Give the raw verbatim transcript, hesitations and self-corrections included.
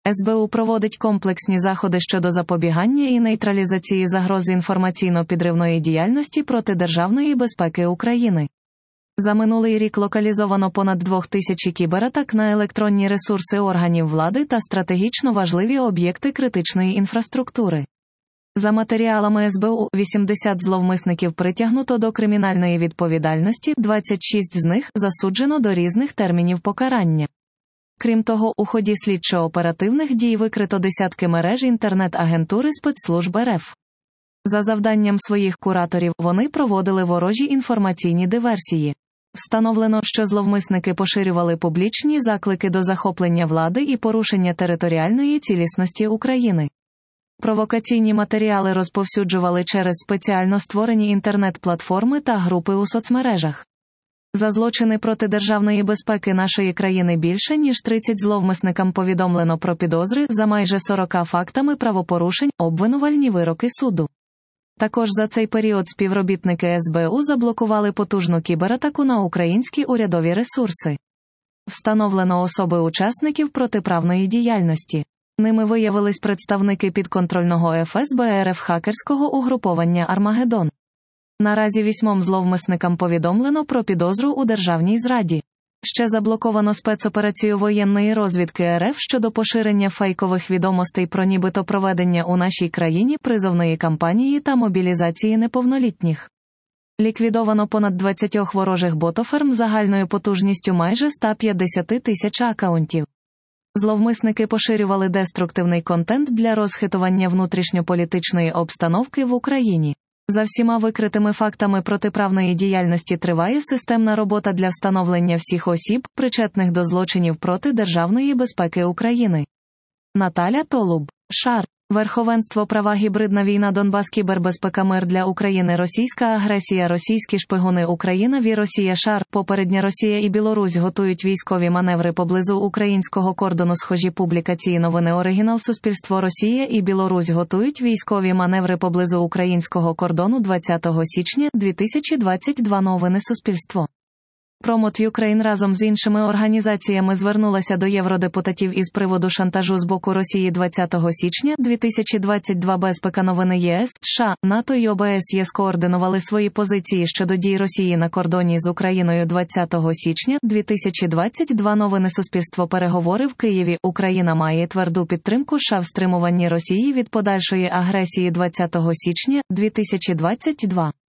ес бе у проводить комплексні заходи щодо запобігання і нейтралізації загроз інформаційно-підривної діяльності проти державної безпеки України. За минулий рік локалізовано понад двох тисяч кібератак на електронні ресурси органів влади та стратегічно важливі об'єкти критичної інфраструктури. За матеріалами ес бе у, вісімдесят зловмисників притягнуто до кримінальної відповідальності, двадцять шість з них засуджено до різних термінів покарання. Крім того, у ході слідчо-оперативних дій викрито десятки мереж інтернет-агентури спецслужб ер еф. За завданням своїх кураторів, вони проводили ворожі інформаційні диверсії. Встановлено, що зловмисники поширювали публічні заклики до захоплення влади і порушення територіальної цілісності України. Провокаційні матеріали розповсюджували через спеціально створені інтернет-платформи та групи у соцмережах. За злочини проти державної безпеки нашої країни більше ніж тридцять зловмисникам повідомлено про підозри за майже сорок фактами правопорушень, обвинувальні вироки суду. Також за цей період співробітники ес бе у заблокували потужну кібератаку на українські урядові ресурси. Встановлено особи учасників протиправної діяльності. Ними виявились представники підконтрольного еф ес бе ер еф хакерського угруповання «Армагеддон». Наразі вісьмом зловмисникам повідомлено про підозру у державній зраді. Ще заблоковано спецоперацію воєнної розвідки ер еф щодо поширення фейкових відомостей про нібито проведення у нашій країні призовної кампанії та мобілізації неповнолітніх. Ліквідовано понад двадцять ворожих ботоферм загальною потужністю майже сто п'ятдесят тисяч акаунтів. Зловмисники поширювали деструктивний контент для розхитування внутрішньополітичної обстановки в Україні. За всіма викритими фактами протиправної діяльності триває системна робота для встановлення всіх осіб, причетних до злочинів проти державної безпеки України. Наталя Толуб. Шар. Верховенство права, гібридна війна, Донбас, кібербезпека, мир для України, російська агресія, російські шпигуни, Україна, ві, Росія, шар. Попередня Росія і Білорусь готують військові маневри поблизу українського кордону. Схожі публікації новини. Оригінал. Суспільство. Росія і Білорусь готують військові маневри поблизу українського кордону. двадцятого січня дві тисячі двадцять другого. Новини. Суспільство. Промот Юкрейн разом з іншими організаціями звернулася до євродепутатів із приводу шантажу з боку Росії. двадцятого січня дві тисячі двадцять другого. Безпека. Новини. ЄС, США, НАТО і о бе ес є скоординували свої позиції щодо дій Росії на кордоні з Україною. двадцятого січня дві тисячі двадцять другого. Новини. Суспільство. Переговори в Києві. Україна має тверду підтримку США в стримуванні Росії від подальшої агресії. двадцятого січня дві тисячі двадцять другого.